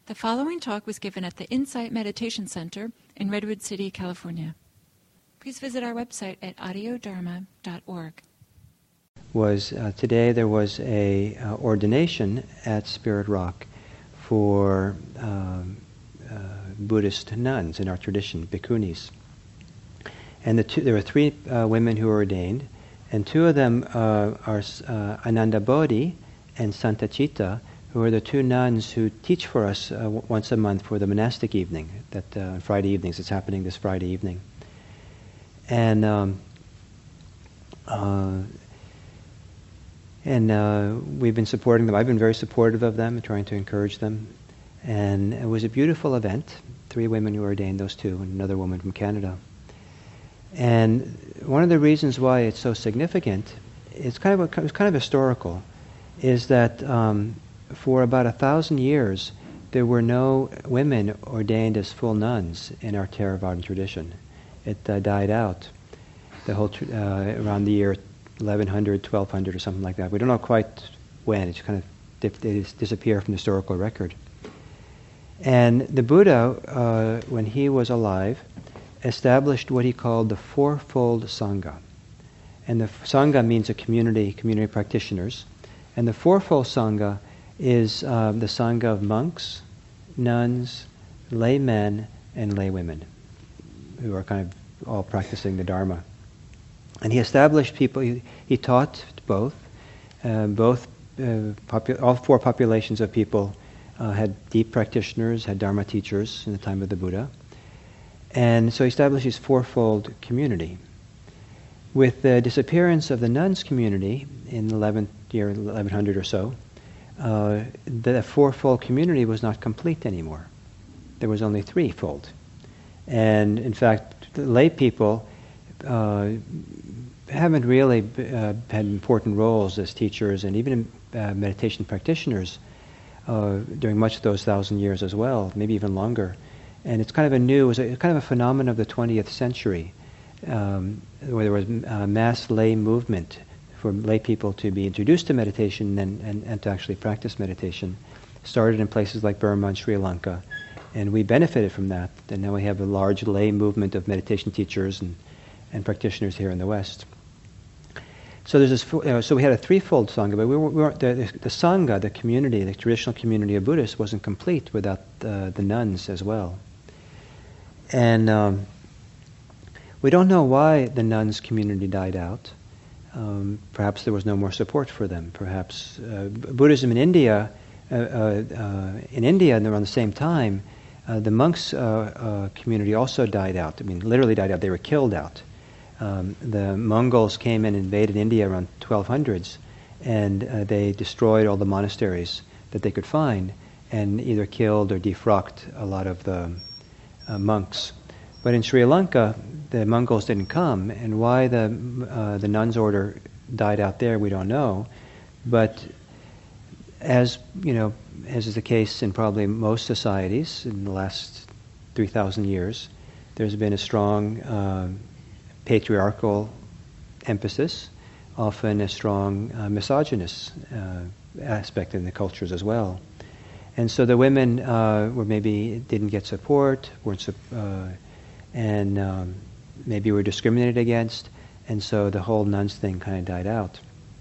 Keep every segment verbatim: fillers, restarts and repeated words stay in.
The following talk was given at the Insight Meditation Center in Redwood City, California. Please visit our website at audio dharma dot org. Was uh, today there was a uh, ordination at Spirit Rock for um, uh, Buddhist nuns in our tradition, bhikkhunis. And the two, there were three uh, women who were ordained, and two of them uh, are uh, Ananda Bodhi and Santachita, who are the two nuns who teach for us uh, w- once a month for the monastic evening, that uh, Friday evenings. It's happening this Friday evening. And um, uh, and uh, we've been supporting them. I've been very supportive of them, trying to encourage them. And it was a beautiful event. Three women who were ordained, those two, and another woman from Canada. And one of the reasons why it's so significant, it's kind of a, it's kind of historical, is that um, for about a thousand years, there were no women ordained as full nuns in our Theravadan tradition. It uh, died out the whole tr- uh, around the year eleven hundred, twelve hundred, or something like that. We don't know quite when. It's kind of dip- they just disappear from the historical record. And the Buddha, uh, when he was alive, established what he called the fourfold Sangha. And the f- Sangha means a community, community practitioners. And the fourfold Sangha is uh, the Sangha of monks, nuns, laymen, and laywomen, who are kind of all practicing the Dharma. And he established people, he, he taught both. Uh, both, uh, popu- all four populations of people uh, had deep practitioners, had Dharma teachers in the time of the Buddha. And so he established his fourfold community. With the disappearance of the nuns community in the eleventh year, eleven hundred or so, uh, the fourfold community was not complete anymore. There was only threefold. And in fact, the lay people uh, haven't really uh, had important roles as teachers and even uh, meditation practitioners uh, during much of those thousand years as well, maybe even longer. And it's kind of a new, it was a, kind of a phenomenon of the twentieth century, um, where there was a mass lay movement for lay people to be introduced to meditation and, and, and to actually practice meditation. Started in places like Burma and Sri Lanka, and we benefited from that. And now we have a large lay movement of meditation teachers and, and practitioners here in the West. So there's this. Uh, so we had a threefold sangha, but we weren't, we weren't the, the, the sangha, the community, the traditional community of Buddhists, wasn't complete without uh, the nuns as well. And um, we don't know why the nuns community died out. Um, perhaps there was no more support for them. Perhaps uh, Buddhism in India, uh, uh, uh, in India, and around the same time, uh, the monks uh, uh, community also died out. I mean, literally died out. They were killed out. Um, the Mongols came and invaded India around twelve hundreds, and uh, they destroyed all the monasteries that they could find, and either killed or defrocked a lot of the uh, monks. But in Sri Lanka, the Mongols didn't come, and why the uh, the nuns' order died out there, we don't know. But as you know, as is the case in probably most societies in the last three thousand years, there's been a strong uh, patriarchal emphasis, often a strong uh, misogynist uh, aspect in the cultures as well. And so the women uh, were maybe didn't get support, weren't uh, and um, maybe were discriminated against, and so the whole nuns thing kind of died out.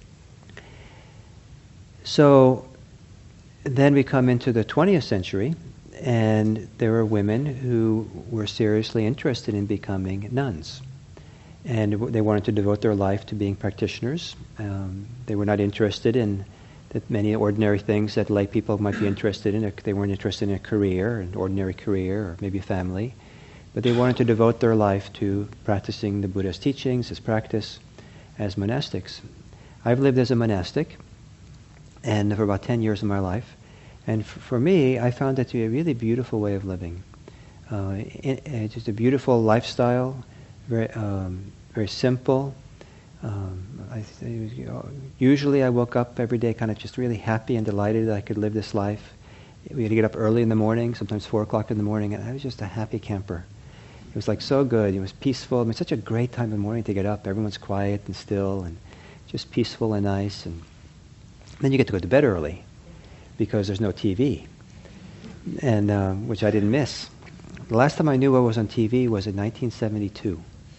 So then we come into the twentieth century, and there were women who were seriously interested in becoming nuns. And they wanted to devote their life to being practitioners. Um, they were not interested in the many ordinary things that lay people might be interested in. They weren't interested in a career, an ordinary career, or maybe a family. But they wanted to devote their life to practicing the Buddha's teachings, his practice, as monastics. I've lived as a monastic, and for about ten years of my life. And f- for me, I found it to be a really beautiful way of living. Uh, it, it's just a beautiful lifestyle, very um, very simple. Um, I, you know, usually I woke up every day kind of just really happy and delighted that I could live this life. We had to get up early in the morning, sometimes four o'clock in the morning, and I was just a happy camper. It was like so good. It was peaceful. I mean, such a great time in the morning to get up. Everyone's quiet and still and just peaceful and nice. And then you get to go to bed early because there's no T V. and uh, which I didn't miss. The last time I knew I was on T V was in nineteen seventy-two.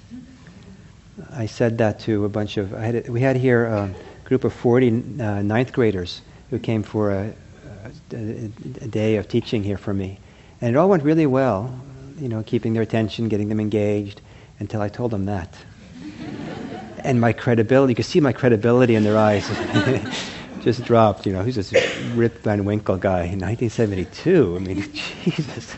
I said that to a bunch of, I had, we had here a group of forty uh, ninth graders who came for a, a, a day of teaching here for me. And it all went really well, you know, keeping their attention, getting them engaged, until I told them that. And my credibility, you could see my credibility in their eyes, just dropped. You know, who's this Rip Van Winkle guy in nineteen seventy-two? I mean, Jesus.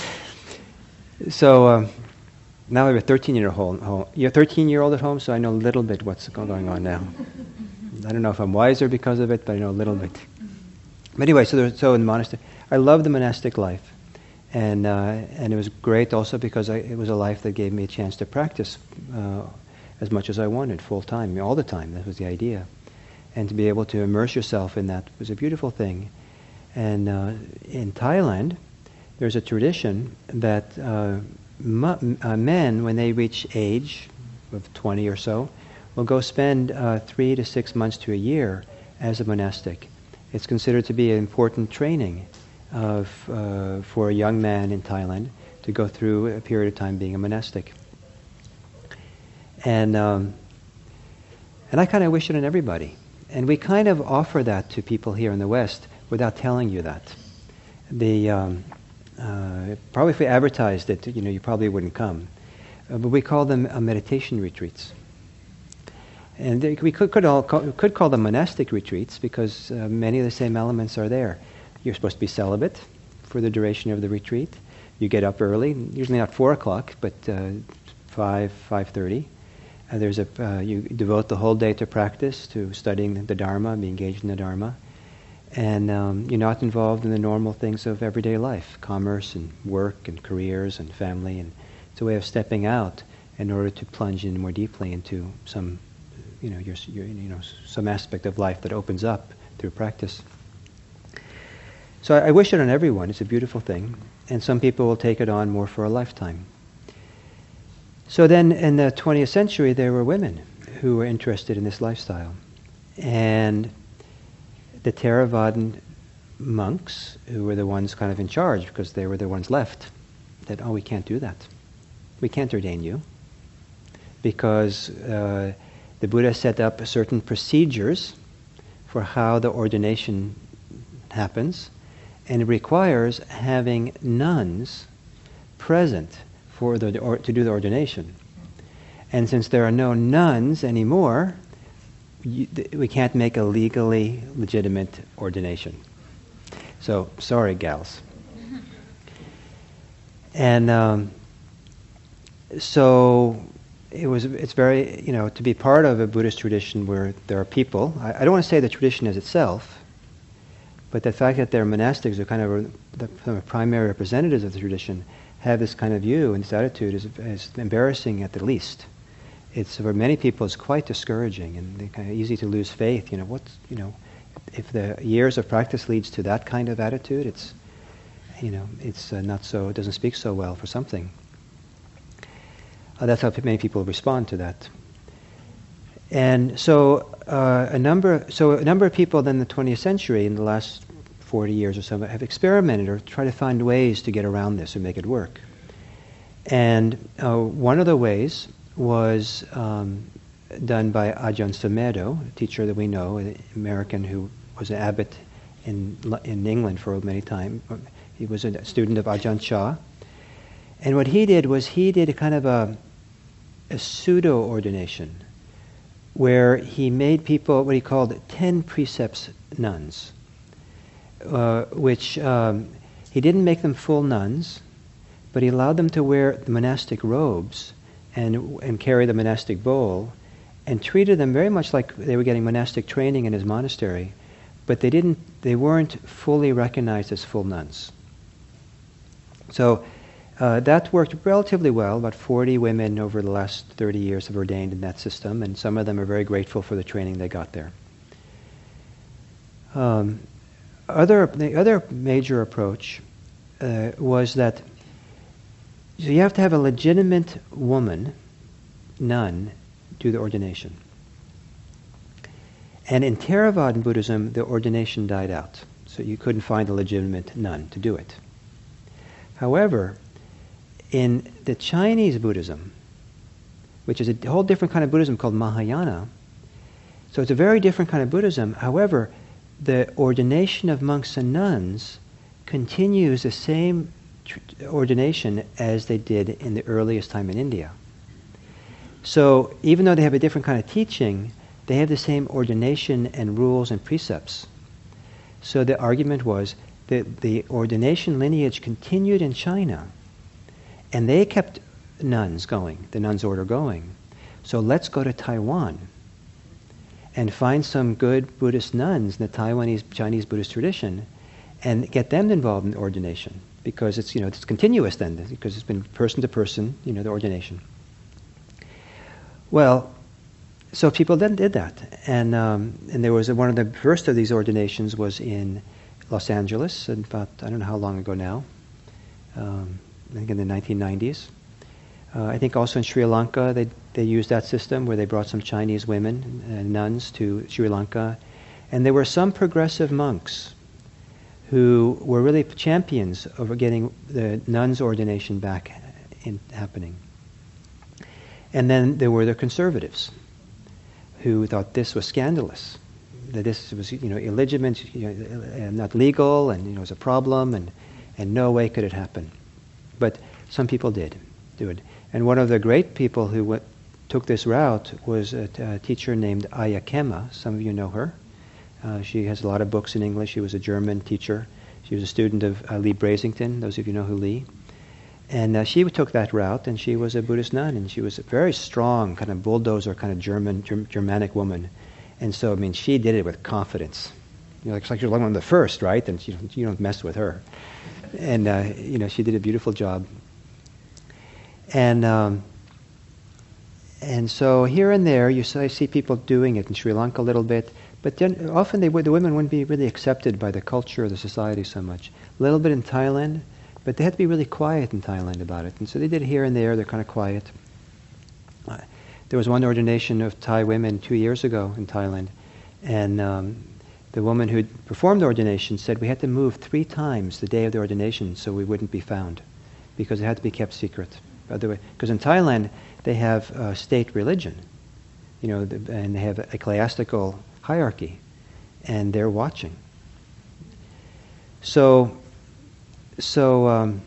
So um, now I have a thirteen-year-old You're a thirteen-year-old at home, so I know a little bit what's going on now. I don't know if I'm wiser because of it, but I know a little bit. But anyway, so, there, so in the monastery, I love the monastic life. And uh, and it was great also because I, it was a life that gave me a chance to practice uh, as much as I wanted, full time, all the time. That was the idea. And to be able to immerse yourself in that was a beautiful thing. And uh, in Thailand, there's a tradition that uh, mu- uh, men, when they reach age of twenty or so, will go spend uh, three to six months to a year as a monastic. It's considered to be an important training of uh, for a young man in Thailand to go through a period of time being a monastic. And um, and I kind of wish it on everybody. And we kind of offer that to people here in the West without telling you that. The um, uh, probably if we advertised it, you know, you probably wouldn't come. Uh, but we call them uh, meditation retreats. And they, we could could, all call, could call them monastic retreats because uh, many of the same elements are there. You're supposed to be celibate for the duration of the retreat. You get up early, usually not four o'clock, but uh, five, five thirty. Uh, there's a uh, you devote the whole day to practice, to studying the Dharma, be engaged in the Dharma, and um, you're not involved in the normal things of everyday life, commerce and work and careers and family. And it's a way of stepping out in order to plunge in more deeply into some, you know, your, your you know, some aspect of life that opens up through practice. So I, I wish it on everyone. It's a beautiful thing. And some people will take it on more for a lifetime. So then in the twentieth century, there were women who were interested in this lifestyle. And the Theravadan monks, who were the ones kind of in charge because they were the ones left, said, oh, we can't do that. We can't ordain you. Because uh, the Buddha set up certain procedures for how the ordination happens. And it requires having nuns present for the or, to do the ordination. And since there are no nuns anymore, you, th- we can't make a legally legitimate ordination. So, sorry, gals. And um, so it was. It's very, you know, to be part of a Buddhist tradition where there are people. I, I don't want to say the tradition is itself. But the fact that they're monastics, are kind of the, the primary representatives of the tradition, have this kind of view and this attitude is, is embarrassing at the least. It's for many people it's quite discouraging and kind of easy to lose faith. You know, what's you know, if the years of practice leads to that kind of attitude, it's you know, it's uh, not so. It doesn't speak so well for something. Uh, that's how many people respond to that. And so uh, a number, so a number of people then in the twentieth century, in the last forty years or so, have experimented or tried to find ways to get around this or make it work. And uh, one of the ways was um, done by Ajahn Sumedho, a teacher that we know, an American who was an abbot in in England for many time. He was a student of Ajahn Chah. And what he did was he did a kind of a, a pseudo-ordination, where he made people what he called ten precepts nuns, uh, which um, he didn't make them full nuns, but he allowed them to wear the monastic robes and and carry the monastic bowl, and treated them very much like they were getting monastic training in his monastery, but they didn't, they weren't fully recognized as full nuns. So Uh, that worked relatively well. About forty women over the last thirty years have ordained in that system, and some of them are very grateful for the training they got there. Um, other, the other major approach uh, was that so you have to have a legitimate woman, nun, do the ordination. And in Theravadan Buddhism, the ordination died out, so you couldn't find a legitimate nun to do it. However, in the Chinese Buddhism, which is a whole different kind of Buddhism called Mahayana, so it's a very different kind of Buddhism. However, the ordination of monks and nuns continues the same tr- ordination as they did in the earliest time in India. So even though they have a different kind of teaching, they have the same ordination and rules and precepts. So the argument was that the ordination lineage continued in China, and they kept nuns going, the nuns order going. So let's go to Taiwan and find some good Buddhist nuns in the Taiwanese Chinese Buddhist tradition and get them involved in the ordination, because it's, you know, it's continuous then, because it's been person to person, you know, the ordination. Well, so people then did that, and um, and there was a, one of the first of these ordinations was in Los Angeles, and about, I don't know how long ago now, um, I think in the nineteen nineties. Uh, I think also in Sri Lanka they they used that system where they brought some Chinese women and nuns to Sri Lanka, and there were some progressive monks who were really champions of getting the nuns' ordination back in happening. And then there were the conservatives who thought this was scandalous, that this was, you know, illegitimate, you know, not legal, and, you know, it was a problem, and and no way could it happen. But some people did do it. And one of the great people who went, took this route was a, a teacher named Aya Kema. Some of you know her. Uh, she has a lot of books in English. She was a German teacher. She was a student of uh, Lee Brasington, those of you know who Lee. And uh, she took that route, and she was a Buddhist nun, and she was a very strong, kind of bulldozer, kind of German, Germ- Germanic woman. And so, I mean, she did it with confidence. You know, it's like she was one of the first, right? And you don't, you don't mess with her. And, uh, you know, she did a beautiful job. And um, and so here and there, you see people doing it in Sri Lanka a little bit, but then often they would, the women wouldn't be really accepted by the culture or the society so much. A little bit in Thailand, but they had to be really quiet in Thailand about it. And so they did it here and there. They're kind of quiet. Uh, there was one ordination of Thai women two years ago in Thailand, and um, the woman who performed the ordination said we had to move three times the day of the ordination so we wouldn't be found, because it had to be kept secret. Because in Thailand, they have uh, state religion, you know, the, and they have ecclesiastical hierarchy, and they're watching. So, so, um,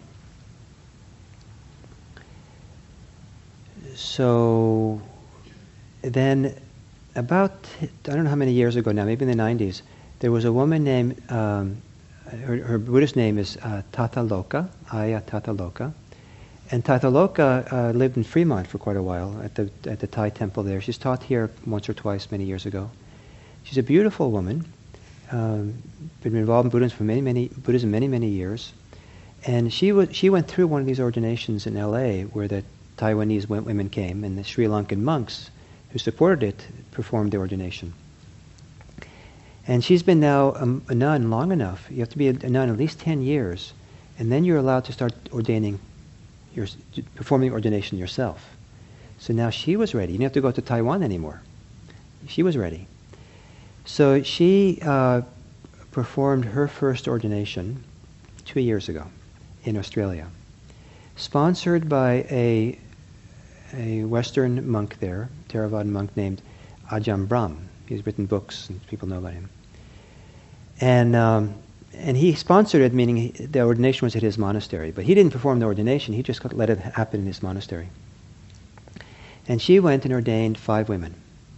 so then about, I don't know how many years ago now, maybe in the nineties, there was a woman named, um, her, her Buddhist name is uh, Tataloka, Aya Tataloka. And Tataloka uh, lived in Fremont for quite a while at the at the Thai temple there. She's taught here once or twice many years ago. She's a beautiful woman, um, been involved in Buddhism for many many Buddhism many many years, and she was she went through one of these ordinations in L A where the Taiwanese women came, and the Sri Lankan monks who supported it performed the ordination. And she's been now a, a nun long enough. You have to be a, a nun at least ten years, and then you're allowed to start ordaining. You're performing ordination yourself. So now she was ready. You didn't have to go to Taiwan anymore. She was ready. So she uh, performed her first ordination two years ago in Australia, sponsored by a a Western monk there, Theravada monk named Ajahn Brahm. He's written books, and people know about him. And um, And he sponsored it, meaning he, the ordination was at his monastery. But he didn't perform the ordination. He just let it happen in his monastery. And she went and ordained five women.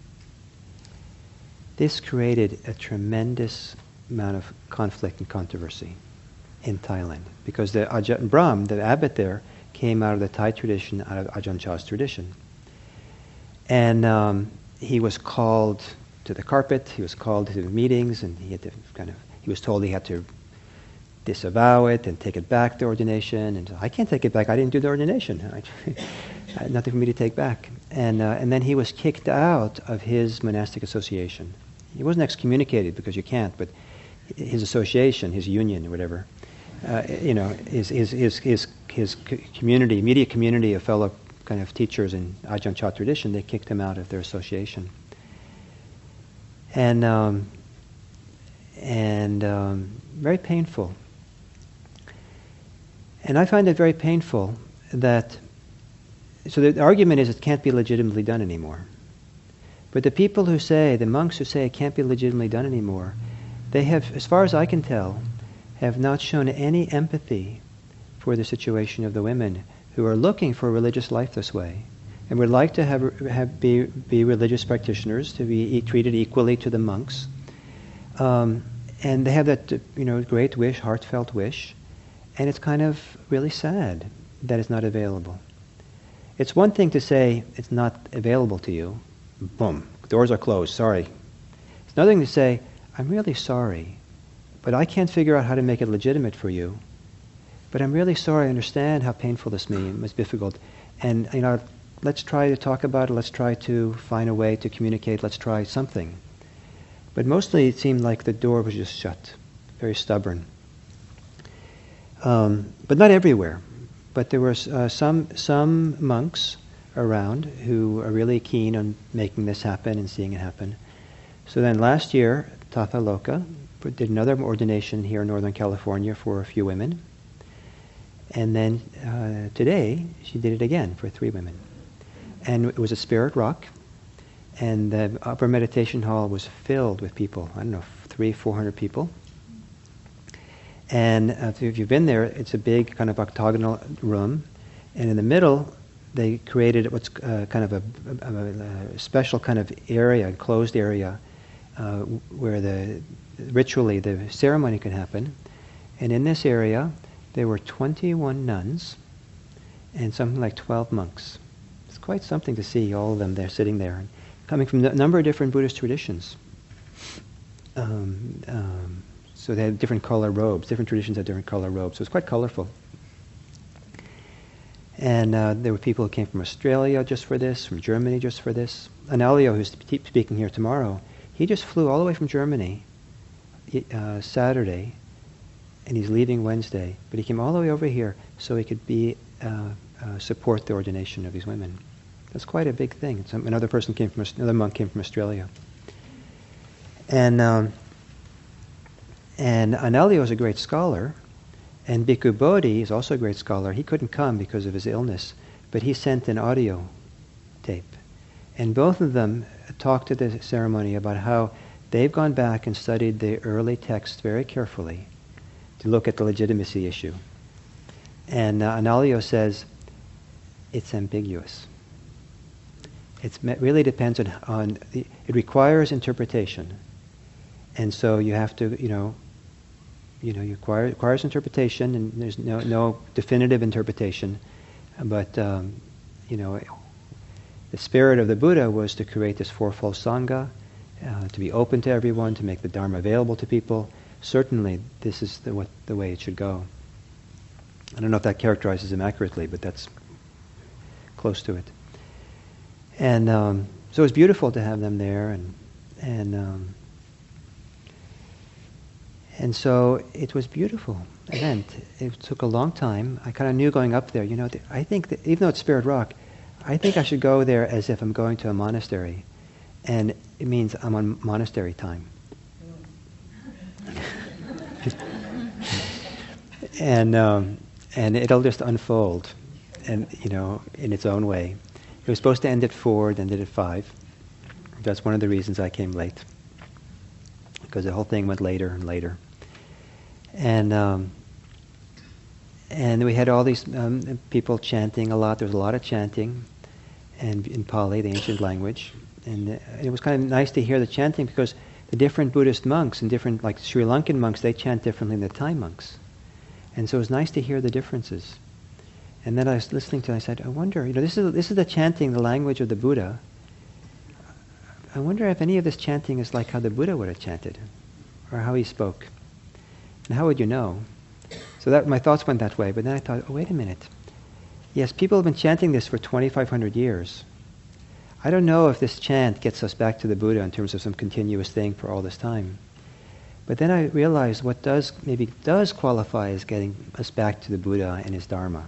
This created a tremendous amount of conflict and controversy in Thailand, because the Ajahn Brahm, the abbot there, came out of the Thai tradition, out of Ajahn Chah's tradition. And um, he was called to the carpet. He was called to the meetings, and he had to kind of He was told he had to disavow it and take it back, the ordination. And I can't take it back. I didn't do the ordination. I, I had nothing for me to take back. And uh, and then he was kicked out of his monastic association. He wasn't excommunicated, because you can't, but his association, his union, or whatever, uh, you know, his his his his his community, immediate community of fellow kind of teachers in Ajahn Chah tradition, they kicked him out of their association. And um, and um, very painful. And I find it very painful that, so the argument is it can't be legitimately done anymore. But the people who say, the monks who say it can't be legitimately done anymore, they have, as far as I can tell, have not shown any empathy for the situation of the women who are looking for a religious life this way, and would like to have, have be, be religious practitioners, to be e- treated equally to the monks. Um, and they have that, you know, great wish, heartfelt wish, and it's kind of really sad that it's not available. It's one thing to say it's not available to you. Boom, doors are closed, sorry. It's another thing to say, I'm really sorry, but I can't figure out how to make it legitimate for you. But I'm really sorry, I understand how painful this means, it's difficult. And, you know, let's try to talk about it, let's try to find a way to communicate, let's try something. But mostly it seemed like the door was just shut, very stubborn. Um, but not everywhere. But there were uh, some some monks around who are really keen on making this happen and seeing it happen. So then last year, Tatha Loka did another ordination here in Northern California for a few women. And then uh, today, she did it again for three women. And it was a Spirit Rock, and the upper meditation hall was filled with people, I don't know, three, four hundred people. And uh, if you've been there, it's a big kind of octagonal room, and in the middle, they created what's uh, kind of a, a, a special kind of area, enclosed area, uh, where the ritually the ceremony could happen. And in this area, there were twenty-one nuns and something like twelve monks. It's quite something to see all of them there sitting there, coming from a number of different Buddhist traditions. Um, um, so they had different color robes. Different traditions had different color robes. So it was quite colorful. And uh, there were people who came from Australia just for this, from Germany just for this. Analio, who's speaking here tomorrow, he just flew all the way from Germany uh, Saturday, and he's leaving Wednesday. But he came all the way over here so he could be uh, uh, support the ordination of these women. That's quite a big thing. Some, another person came from another monk came from Australia, and um, and Anelio is a great scholar. And Bhikkhu Bodhi is also a great scholar. He couldn't come because of his illness, but he sent an audio tape. And both of them talked at the ceremony about how they've gone back and studied the early texts very carefully to look at the legitimacy issue. And uh, Anelio says, it's ambiguous. It really depends on, on the, it requires interpretation. And so you have to, you know, You know, it requires, requires interpretation, and there's no, no definitive interpretation. But, um, you know, the spirit of the Buddha was to create this fourfold Sangha, uh, to be open to everyone, to make the Dharma available to people. Certainly, this is the, what, the way it should go. I don't know if that characterizes him accurately, but that's close to it. And um, so it was beautiful to have them there, and and. Um, And so it was a beautiful event. It took a long time. I kind of knew going up there, you know, I think that even though it's Spirit Rock, I think I should go there as if I'm going to a monastery. And it means I'm on monastery time. and um, and it'll just unfold, and you know, in its own way. It was supposed to end at four, it ended at five. That's one of the reasons I came late, because the whole thing went later and later. And um, and we had all these um, people chanting a lot. There was a lot of chanting, and in Pali, the ancient language. And uh, it was kind of nice to hear the chanting, because the different Buddhist monks and different, like Sri Lankan monks, they chant differently than the Thai monks. And so it was nice to hear the differences. And then I was listening to it, I said, I wonder, you know, this is this is the chanting, the language of the Buddha. I wonder if any of this chanting is like how the Buddha would have chanted, or how he spoke. And how would you know? So that my thoughts went that way. But then I thought, oh, wait a minute. Yes, people have been chanting this for twenty-five hundred years. I don't know if this chant gets us back to the Buddha in terms of some continuous thing for all this time. But then I realized what does maybe does qualify as getting us back to the Buddha and his Dharma.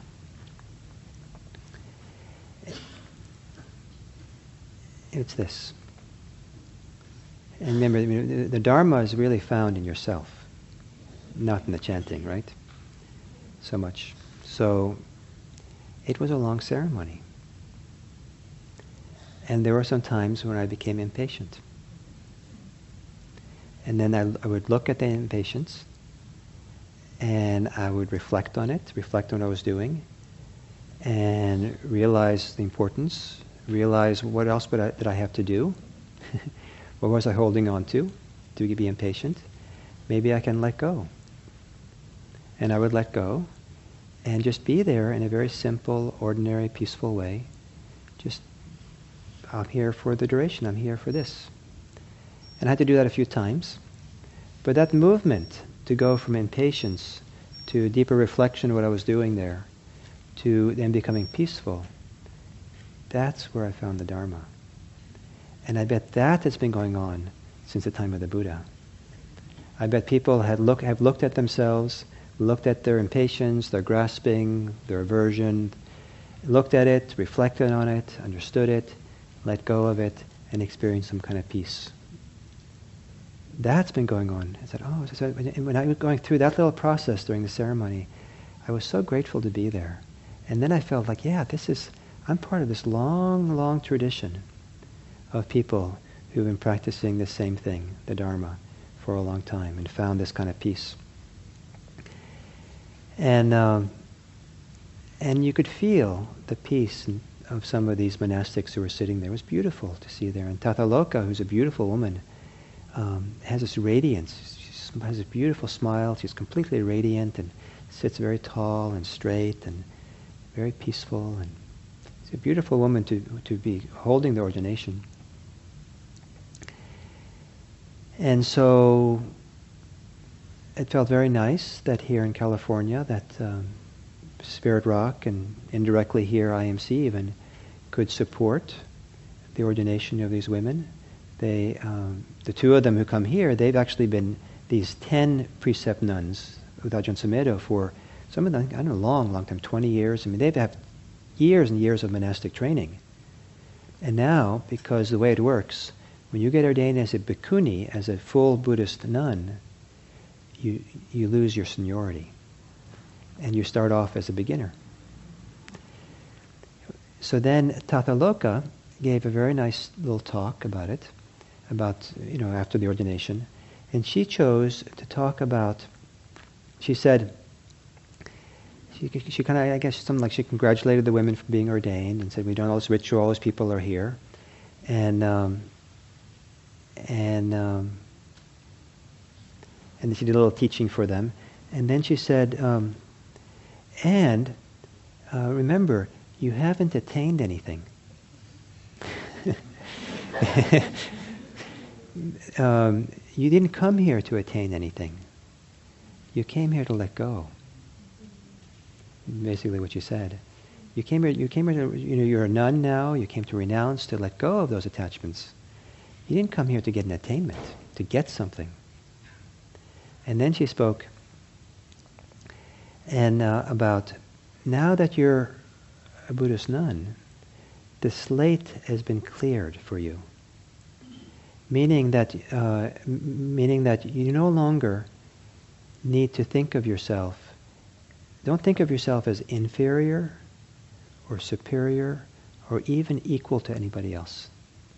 It's this. And remember, the, the Dharma is really found in yourself, not in the chanting, right? So much. So it was a long ceremony. And there were some times when I became impatient. And then I, I would look at the impatience, and I would reflect on it, reflect on what I was doing, and realize the importance, realize what else would I, did I have to do, what was I holding on to, to be impatient. Maybe I can let go. And I would let go, and just be there in a very simple, ordinary, peaceful way. Just, I'm here for the duration, I'm here for this. And I had to do that a few times. But that movement to go from impatience to deeper reflection of what I was doing there, to then becoming peaceful, that's where I found the Dharma. And I bet that has been going on since the time of the Buddha. I bet people had look, have looked at themselves, looked at their impatience, their grasping, their aversion, looked at it, reflected on it, understood it, let go of it, and experienced some kind of peace. That's been going on. I said, oh, so when I was going through that little process during the ceremony, I was so grateful to be there. And then I felt like, yeah, this is, I'm part of this long, long tradition of people who've been practicing the same thing, the Dharma, for a long time and found this kind of peace. And um, and you could feel the peace of some of these monastics who were sitting there. It was beautiful to see there. And Tataloka, who's a beautiful woman, um, has this radiance. She has a beautiful smile. She's completely radiant and sits very tall and straight and very peaceful. And it's a beautiful woman to to be holding the ordination. And so it felt very nice that here in California, that um, Spirit Rock and indirectly here I M C even could support the ordination of these women. They, um, the two of them who come here, they've actually been these ten precept nuns with Ajahn Sumedho for some of them, I don't know, long, long time, twenty years. I mean, they've had years and years of monastic training. And now, because the way it works, when you get ordained as a bhikkhuni, as a full Buddhist nun, you you lose your seniority. And you start off as a beginner. So then Tataloka gave a very nice little talk about it, about, you know, after the ordination. And she chose to talk about, she said, she, she kind of, I guess, something like she congratulated the women for being ordained and said, we've done all this ritual, all these people are here. And, um, and, um, and she did a little teaching for them. And then she said, um, and uh, remember, you haven't attained anything. um, you didn't come here to attain anything. You came here to let go. Basically what you said. You came here, you came here to, you know, you're a nun now, you came to renounce, to let go of those attachments. You didn't come here to get an attainment, to get something. And then she spoke and uh, about, now that you're a Buddhist nun, the slate has been cleared for you. Meaning that, uh, m- meaning that you no longer need to think of yourself, don't think of yourself as inferior or superior or even equal to anybody else.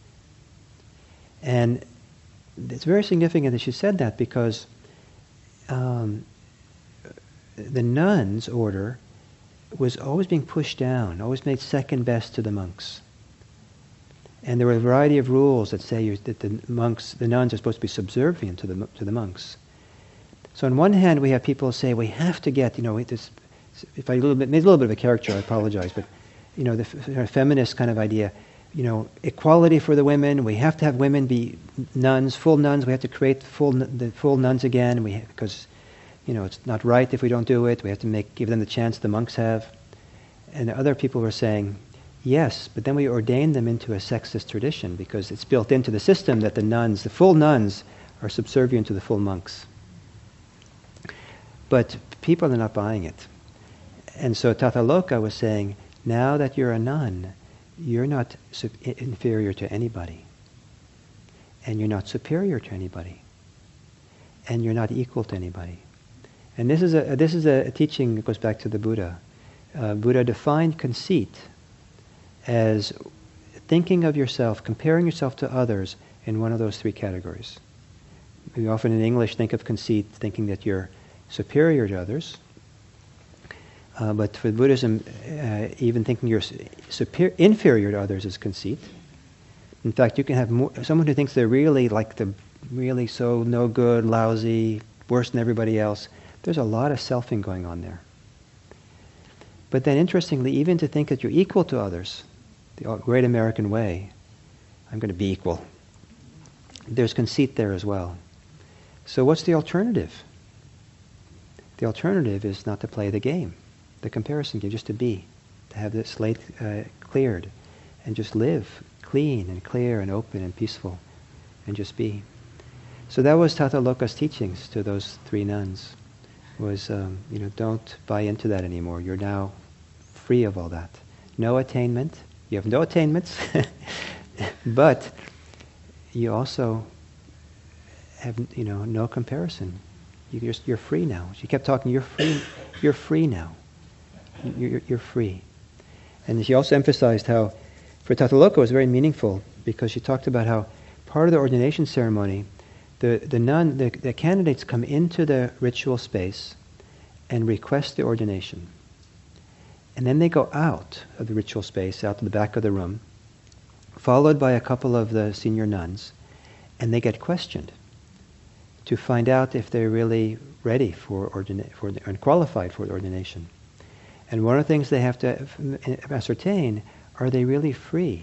And it's very significant that she said that because um, the nuns' order was always being pushed down, always made second best to the monks. And there were a variety of rules that say you, that the monks, the nuns are supposed to be subservient to the to the monks. So on one hand, we have people say we have to get, you know, this. If I a little bit, made a little bit of a caricature, I apologize, but you know, the f- feminist kind of idea, you know, equality for the women. We have to have women be nuns, full nuns. We have to create full the full nuns again. We because, you know, it's not right if we don't do it. We have to make give them the chance the monks have. And other people were saying, yes, but then we ordain them into a sexist tradition because it's built into the system that the nuns, the full nuns, are subservient to the full monks. But people are not buying it. And so Tataloka was saying, now that you're a nun, you're not su- inferior to anybody. And you're not superior to anybody. And you're not equal to anybody. And this is a this is a teaching that goes back to the Buddha. uh, Buddha defined conceit as thinking of yourself, comparing yourself to others in one of those three categories. We often in English think of conceit thinking that you're superior to others. Uh, but for Buddhism, uh, even thinking you're superior, inferior to others is conceit. In fact, you can have more, someone who thinks they're really like the really so no good, lousy, worse than everybody else. There's a lot of selfing going on there. But then interestingly, even to think that you're equal to others, the great American way, I'm going to be equal. There's conceit there as well. So what's the alternative? The alternative is not to play the game, the comparison game, just to be, to have the slate uh, cleared and just live clean and clear and open and peaceful and just be. So that was Tataloka's teachings to those three nuns, was, um, you know, don't buy into that anymore. You're now free of all that. No attainment. You have no attainments, but you also have, you know, no comparison. You just, you're free now. She kept talking, you're free, you're free now. You're, you're free. And she also emphasized how, for Tataloka, it was very meaningful because she talked about how part of the ordination ceremony, the, the nun, the, the candidates come into the ritual space and request the ordination. And then they go out of the ritual space, out to the back of the room, followed by a couple of the senior nuns, and they get questioned to find out if they're really ready for ordina- for the, and qualified for the ordination. And one of the things they have to ascertain, are they really free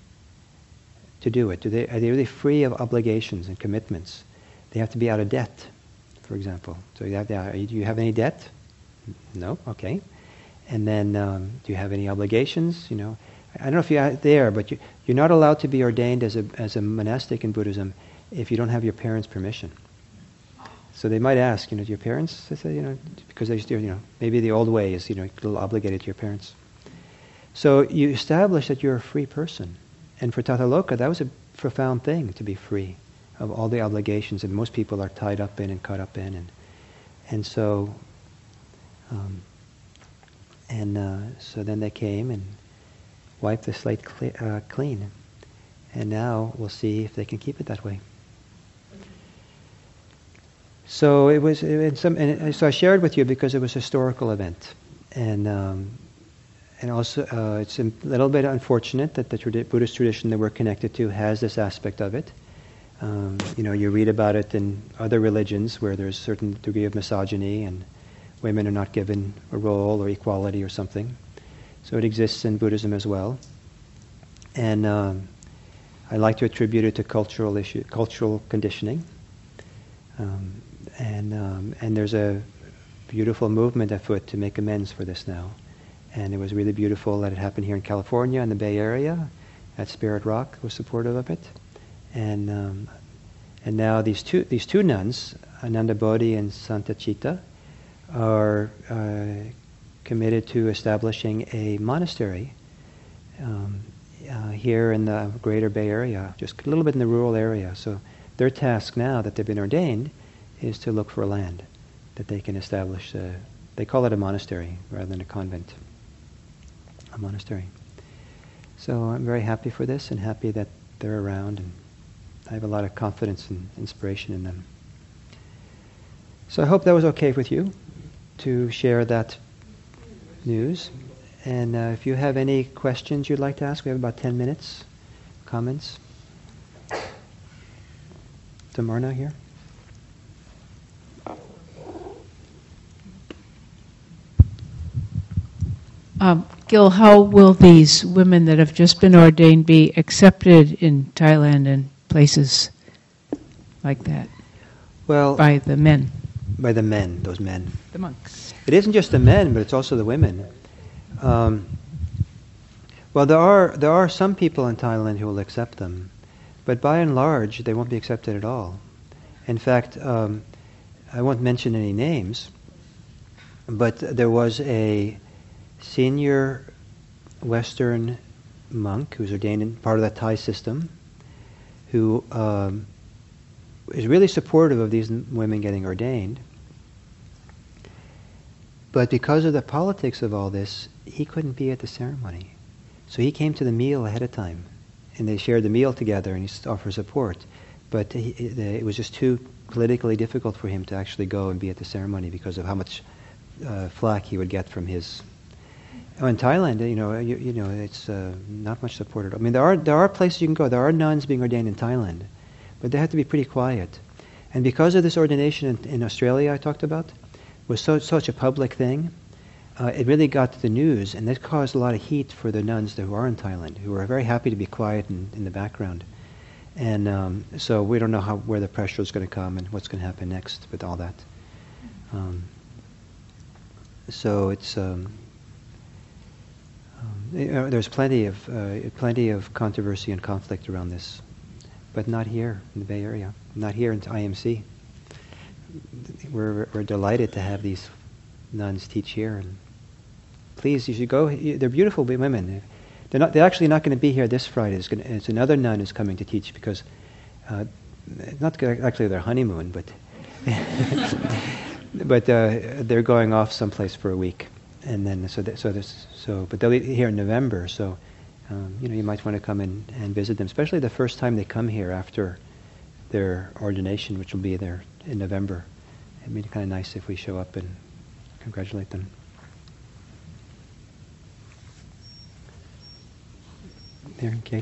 to do it? Do they, are they really free of obligations and commitments? They have to be out of debt, for example. So you have to, do you have any debt? No? Okay. And then, um, do you have any obligations? You know, I don't know if you're there, but you, you're not allowed to be ordained as a as a monastic in Buddhism if you don't have your parents' permission. So they might ask, you know, do your parents? They say, you know, because they still, you know, maybe the old way is, you know, a little obligated to your parents. So you establish that you're a free person, and for Tataloka, that was a profound thing, to be free of all the obligations that most people are tied up in and caught up in, and and so. Um, And uh, so then they came and wiped the slate cle- uh, clean. And now we'll see if they can keep it that way. So it was, it, some, and so I shared with you because it was a historical event. And um, and also uh, it's a little bit unfortunate that the tradi- Buddhist tradition that we're connected to has this aspect of it. Um, you know, you read about it in other religions where there's a certain degree of misogyny and women are not given a role or equality or something. So it exists in Buddhism as well. And um, I like to attribute it to cultural issue, cultural conditioning. Um, and um, and there's a beautiful movement afoot to make amends for this now. And it was really beautiful that it happened here in California, in the Bay Area, at Spirit Rock was supportive of it. And um, and now these two these two nuns, Ananda Bodhi and Santa Citta, are uh, committed to establishing a monastery um, uh, here in the greater Bay Area, just a little bit in the rural area. So their task now that they've been ordained is to look for land that they can establish. A, they call it a monastery rather than a convent. A monastery. So I'm very happy for this and happy that they're around, and I have a lot of confidence and inspiration in them. So I hope that was okay with you to share that news. And uh, if you have any questions you'd like to ask, we have about ten minutes. Comments? Tamarna here? Um, Gil, how will these women that have just been ordained be accepted in Thailand and places like that? Well, by the men. By the men, those men. The monks. It isn't just the men, but it's also the women. Um, well, there are there are some people in Thailand who will accept them, but by and large, they won't be accepted at all. In fact, um, I won't mention any names, but there was a senior Western monk who was ordained in part of the Thai system, who um, is really supportive of these women getting ordained. but because of the politics of all this, he couldn't be at the ceremony. So he came to the meal ahead of time, and they shared the meal together, and he offered support. But he, it was just too politically difficult for him to actually go and be at the ceremony because of how much uh, flack he would get from his. Oh, in Thailand, you know, you, you know, it's uh, not much support at all. I mean, there are there are places you can go. There are nuns being ordained in Thailand, but they have to be pretty quiet. And because of this ordination in, in Australia I talked about, was so such a public thing, uh, it really got to the news, and that caused a lot of heat for the nuns who are in Thailand, who are very happy to be quiet in, in the background. And um, so we don't know how where the pressure is going to come and what's going to happen next with all that. Um, so it's um, um, you know, there's plenty of uh, plenty of controversy and conflict around this, but not here in the Bay Area, not here in I M C. We're we're delighted to have these nuns teach here, and please, you should go. They're beautiful women. They're not. They're actually not going to be here this Friday. It's, going to, it's another nun who's coming to teach because, uh, not actually their honeymoon, but but uh, they're going off someplace for a week, and then so that, so this so. But they'll be here in November, so um, you know you might want to come in and visit them, especially the first time they come here after their ordination, which will be there in November. It'd be kind of nice if we show up and congratulate them. There, Kate.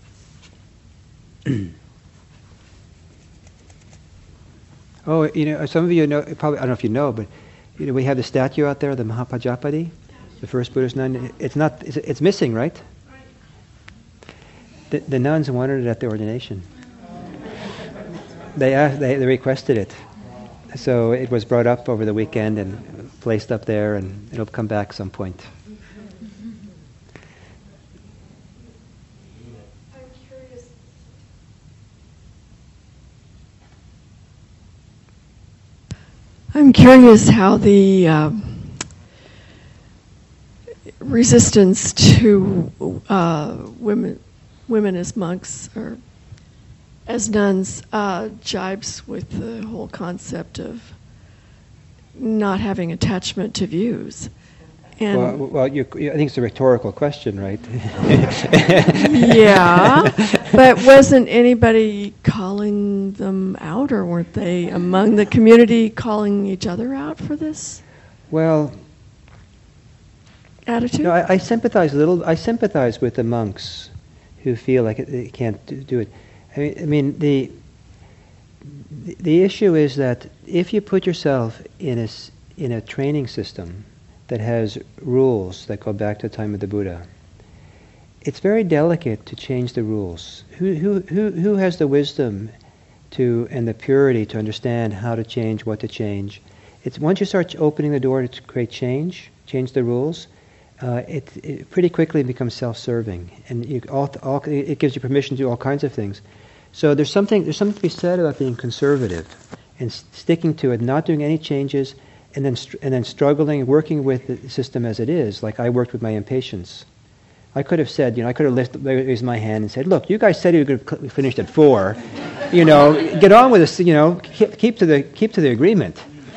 Oh, you know, some of you know, probably, I don't know if you know, but you know, we have the statue out there, the Mahapajapati, the first Buddhist nun. It's not, it's, it's missing, right? The, the nuns wanted it at the ordination. They, asked, they they requested it. So it was brought up over the weekend and placed up there, and it'll come back some point. I'm curious how the uh, resistance to uh, women, women as monks or as nuns uh, jibes with the whole concept of not having attachment to views. And well, well you, you, I think it's a rhetorical question, right? Yeah, but wasn't anybody calling them out, or weren't they among the community calling each other out for this Well, attitude? no, I, I sympathize a little. I sympathize with the monks who feel like it, they can't do, do it. I mean, I mean the, the the issue is that if you put yourself in a s- in a training system that has rules that go back to the time of the Buddha, it's very delicate to change the rules. Who who who who has the wisdom to and the purity to understand how to change, what to change? It's once you start opening the door to create change, change the rules, uh, it, it pretty quickly becomes self-serving, and you, all, all, it gives you permission to do all kinds of things. So there's something there's something to be said about being conservative and s- sticking to it, not doing any changes, and then str- and then struggling, working with the system as it is. Like I worked with my impatience. I could have said, you know, I could have lifted, raised my hand and said, "Look, you guys said you were going to finish at four. You know, get on with this. You know, keep, keep to the keep to the agreement."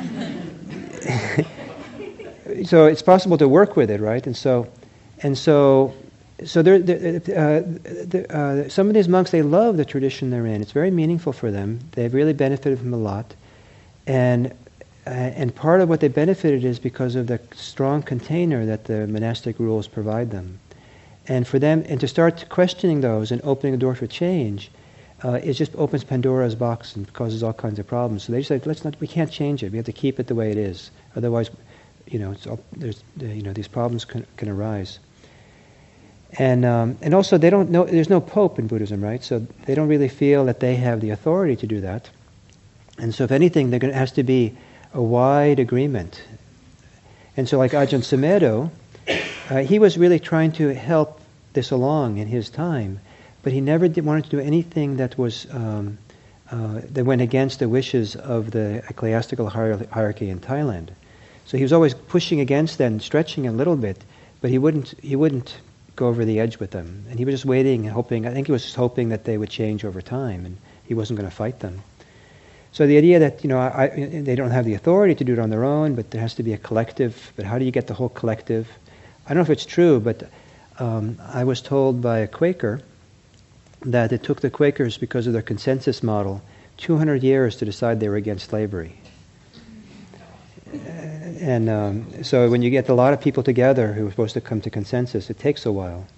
So it's possible to work with it, right? And so, and so, so there, there, uh, the, uh, some of these monks, they love the tradition they're in. It's very meaningful for them. They've really benefited from a lot, and uh, and part of what they benefited is because of the strong container that the monastic rules provide them. And for them, and to start questioning those and opening the door for change, uh, it just opens Pandora's box and causes all kinds of problems. So they just said, let's not, we can't change it. We have to keep it the way it is. Otherwise, you know, it's all, there's, you know, these problems can, can arise. And um, and also, they don't know. There's no pope in Buddhism, right? So they don't really feel that they have the authority to do that. And so, if anything, there has to be a wide agreement. And so, like Ajahn Sumedho, uh, he was really trying to help this along in his time, but he never did wanted to do anything that was um, uh, that went against the wishes of the ecclesiastical hier- hierarchy in Thailand. So he was always pushing against them, stretching a little bit, but he wouldn't he wouldn't go over the edge with them. And he was just waiting and hoping. I think he was just hoping that they would change over time, and he wasn't going to fight them. So the idea that, you know, I, I, they don't have the authority to do it on their own, but there has to be a collective. But how do you get the whole collective? I don't know if it's true, but um, I was told by a Quaker that it took the Quakers, because of their consensus model, two hundred years to decide they were against slavery. And um, so when you get a lot of people together who are supposed to come to consensus, it takes a while.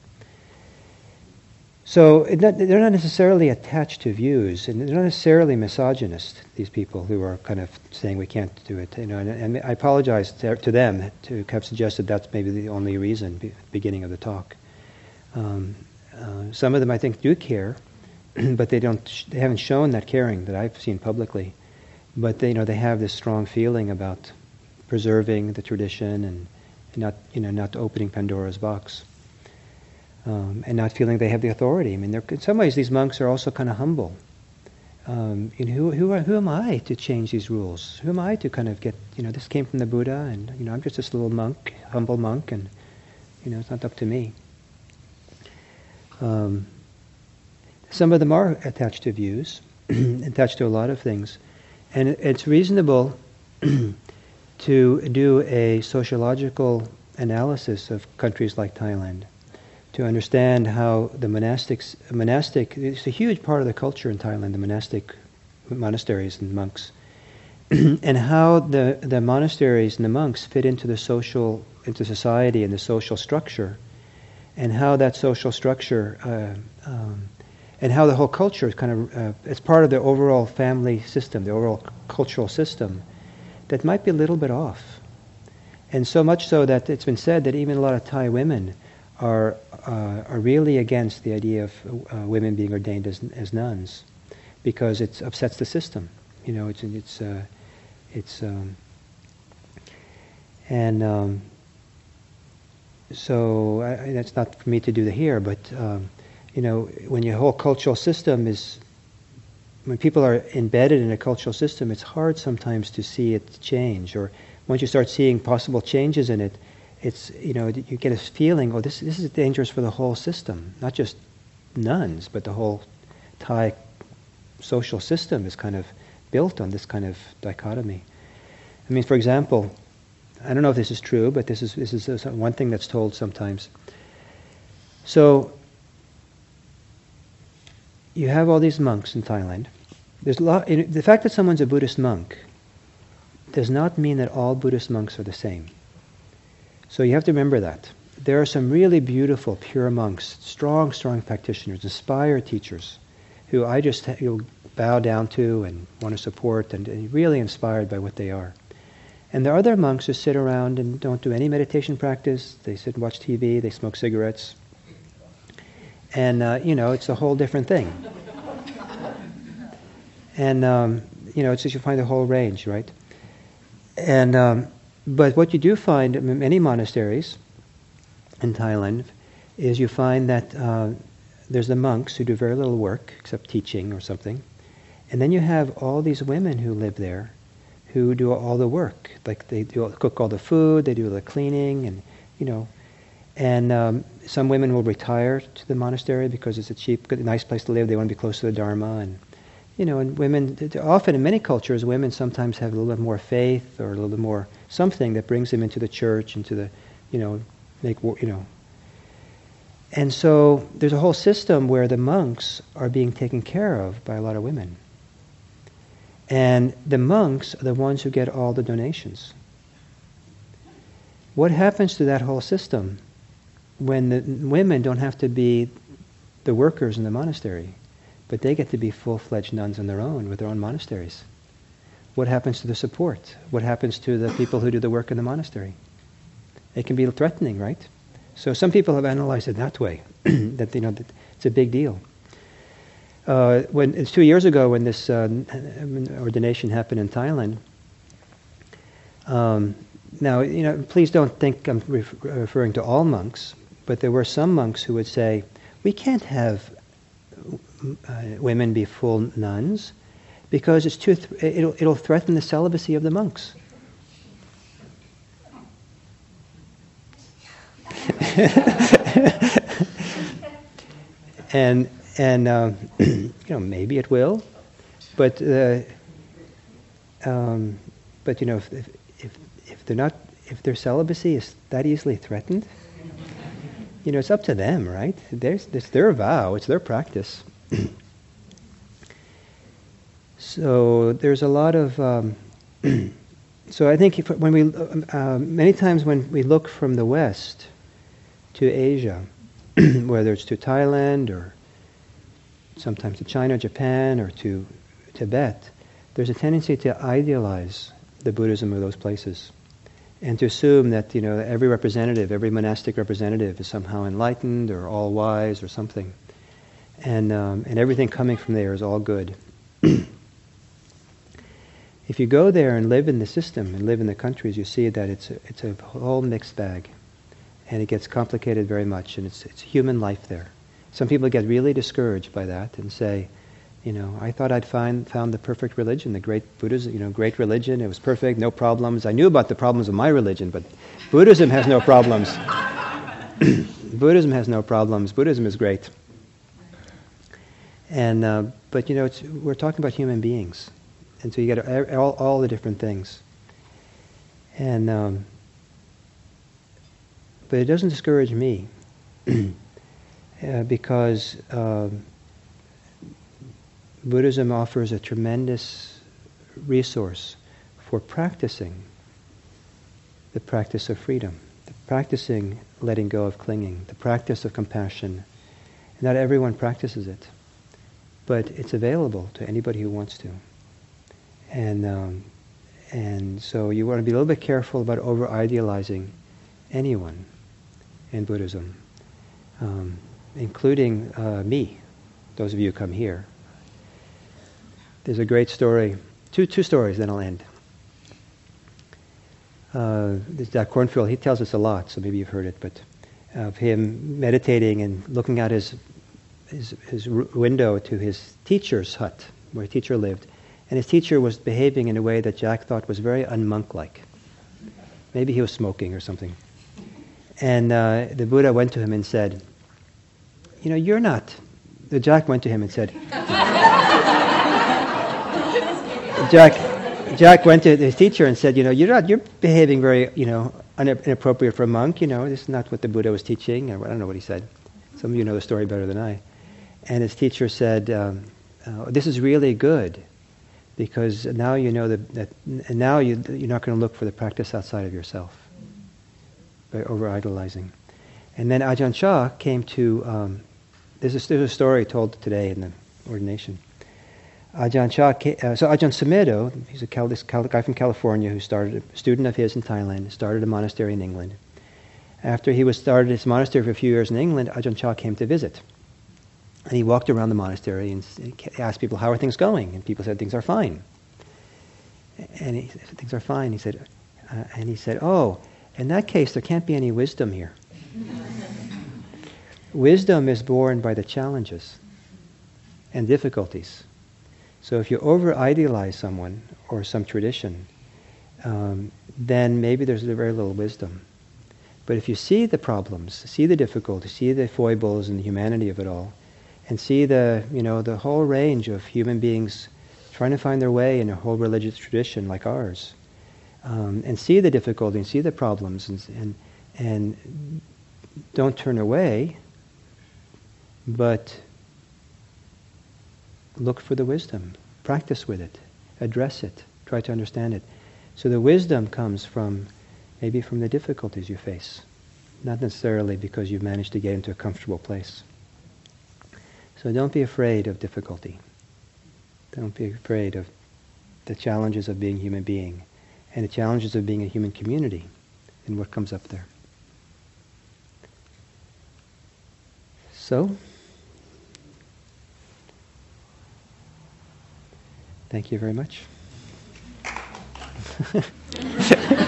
So it not, they're not necessarily attached to views, and they're not necessarily misogynist, these people who are kind of saying we can't do it. You know, and, and I apologize to, to them to have suggested that's maybe the only reason, be, beginning of the talk. Um, uh, some of them I think do care, but they don't. Sh- they haven't shown that caring that I've seen publicly. But they, you know, they have this strong feeling about preserving the tradition and, and not, you know, not opening Pandora's box. Um, and not feeling they have the authority. I mean, in some ways, these monks are also kind of humble. Um, you know, who who, are, who am I to change these rules? Who am I to kind of get, you know, this came from the Buddha, and you know, I'm just this little monk, humble monk, and you know, it's not up to me. Um, some of them are attached to views, attached to a lot of things, and it, it's reasonable to do a sociological analysis of countries like Thailand, to understand how the monastics, monastic, it's a huge part of the culture in Thailand, the monastic monasteries and monks, and how the, the monasteries and the monks fit into the social, into society and the social structure, and how that social structure, uh, um, and how the whole culture is kind of, uh, it's part of the overall family system, the overall cultural system, that might be a little bit off. And so much so that it's been said that even a lot of Thai women are uh, are really against the idea of uh, women being ordained as as nuns, because it upsets the system. You know, it's it's uh, it's um, and um, so I, that's not for me to do the here. But um, you know, when your whole cultural system is, when people are embedded in a cultural system, it's hard sometimes to see it change. Or once you start seeing possible changes in it, it's, you know, you get a feeling, oh, this this is dangerous for the whole system, not just nuns, but the whole Thai social system is kind of built on this kind of dichotomy. I mean, for example, I don't know if this is true, but this is this is one thing that's told sometimes. So you have all these monks in Thailand. There's a lot, the fact that someone's a Buddhist monk does not mean that all Buddhist monks are the same. So you have to remember that. There are some really beautiful, pure monks, strong, strong practitioners, inspired teachers, who I just you know, bow down to and want to support, and, and really inspired by what they are. And there are other monks who sit around and don't do any meditation practice. They sit and watch T V, they smoke cigarettes. And, uh, you know, it's a whole different thing. And, um, you know, it's just you find the whole range, right? And... Um, But what you do find in many monasteries in Thailand is you find that uh, there's the monks who do very little work except teaching or something, and then you have all these women who live there who do all the work. Like they do, cook all the food, they do the cleaning, and you know, and um, some women will retire to the monastery because it's a cheap, good, nice place to live. They want to be close to the Dharma, and you know, and women often in many cultures, women sometimes have a little bit more faith or a little bit more something that brings them into the church, into the, you know, make, you know. And so there's a whole system where the monks are being taken care of by a lot of women. And the monks are the ones who get all the donations. What happens to that whole system when the women don't have to be the workers in the monastery, but they get to be full-fledged nuns on their own with their own monasteries? What happens to the support? What happens to the people who do the work in the monastery? It can be threatening, right? So some people have analyzed it that way, that you know that it's a big deal. Uh, when it's two years ago when this uh, ordination happened in Thailand. Um, now, you know, please don't think I'm ref- referring to all monks, but there were some monks who would say, we can't have uh, women be full nuns because it's too th- it'll, it'll threaten the celibacy of the monks. and and um, you know, maybe it will, but uh, Um, but you know, if, if if if they're not, if their celibacy is that easily threatened, you know, it's up to them, right? There's, it's their vow, it's their practice. So there's a lot of. Um, so I think if, when we, uh, many times when we look from the West to Asia, whether it's to Thailand or sometimes to China, Japan, or to Tibet, there's a tendency to idealize the Buddhism of those places, and to assume that, you know, every representative, every monastic representative is somehow enlightened or all wise or something, and um, and everything coming from there is all good. If you go there and live in the system and live in the countries, you see that it's a, it's a whole mixed bag, and it gets complicated very much, and it's it's human life there. Some people get really discouraged by that and say, you know, I thought I'd find found the perfect religion, the great Buddhism, you know, great religion. It was perfect, no problems. I knew about the problems of my religion, but Buddhism has no problems. Buddhism has no problems. Buddhism is great. And uh, but you know, it's, we're talking about human beings, and so you get all all the different things. And um, but it doesn't discourage me uh, because. Um, Buddhism offers a tremendous resource for practicing the practice of freedom, the practicing letting go of clinging, the practice of compassion. Not everyone practices it, but it's available to anybody who wants to. And um, and so you want to be a little bit careful about over-idealizing anyone in Buddhism, um, including uh, me, those of you who come here. There's a great story, two two stories, then I'll end. Uh, this Jack Kornfield, he tells us a lot, so maybe you've heard it, but of him meditating and looking out his his, his r- window to his teacher's hut, where a teacher lived, and his teacher was behaving in a way that Jack thought was very un-monk-like. Maybe he was smoking or something. And uh, the Buddha went to him and said, you know, you're not... The Jack went to him and said... Jack, Jack went to his teacher and said, you know, you're not, you're behaving very, you know, inappropriate for a monk. You know, this is not what the Buddha was teaching. I don't know what he said. Some of you know the story better than I. And his teacher said, um, uh, this is really good, because now you know that, that and now you, you're not going to look for the practice outside of yourself by over-idolizing. And then Ajahn Chah came to, um, there's, a, there's a story told today in the ordination. Ajahn Chah, uh, so Ajahn Sumedho, he's a Cal, this Cal, guy from California who started, a student of his in Thailand, started a monastery in England. After he was started his monastery for a few years in England, Ajahn Chah came to visit. And he walked around the monastery and asked people, how are things going? And people said, things are fine. And he said, things are fine. He said, uh, and he said, oh, in that case, there can't be any wisdom here. Wisdom is born by the challenges and difficulties. So if you over-idealize someone or some tradition, um, then maybe there's very little wisdom. But if you see the problems, see the difficulties, see the foibles and the humanity of it all, and see the, you know, the whole range of human beings trying to find their way in a whole religious tradition like ours, um, and see the difficulty and see the problems, and, and and don't turn away, but look for the wisdom, practice with it, address it, try to understand it. So the wisdom comes from, maybe from the difficulties you face, not necessarily because you've managed to get into a comfortable place. So don't be afraid of difficulty. Don't be afraid of the challenges of being a human being and the challenges of being a human community and what comes up there. So, thank you very much.